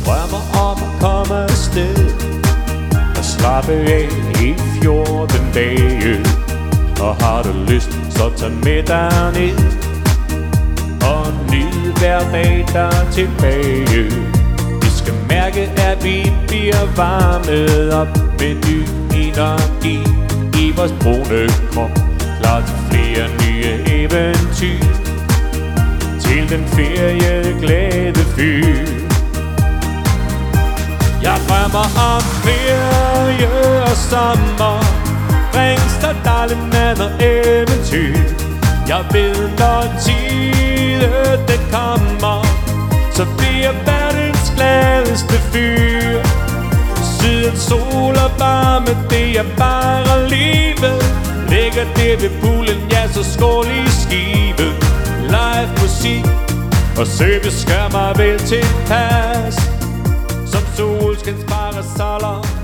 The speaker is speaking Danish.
drømmer om at komme afsted og slappe af i 14 dage. Og har du lyst, så tag med dig ned og nyd hver dag, der er tilbage. Vi skal mærke, at vi bliver varmet op med ny energi i vores brune krop. Klar til flere nye eventyr, til den ferieglade fyr. Jeg drømmer om ferie og sommer, Ringsted, dejlig mad og eventyr. Jeg ved, når tiden den kommer, så bliver verdens gladeste fyr. Sydens sol og varme, det er bare livet. Ligger det ved poolen, ja, så skål i skibet. Live musik og service gør mig vel tilpas, som solskins parasoller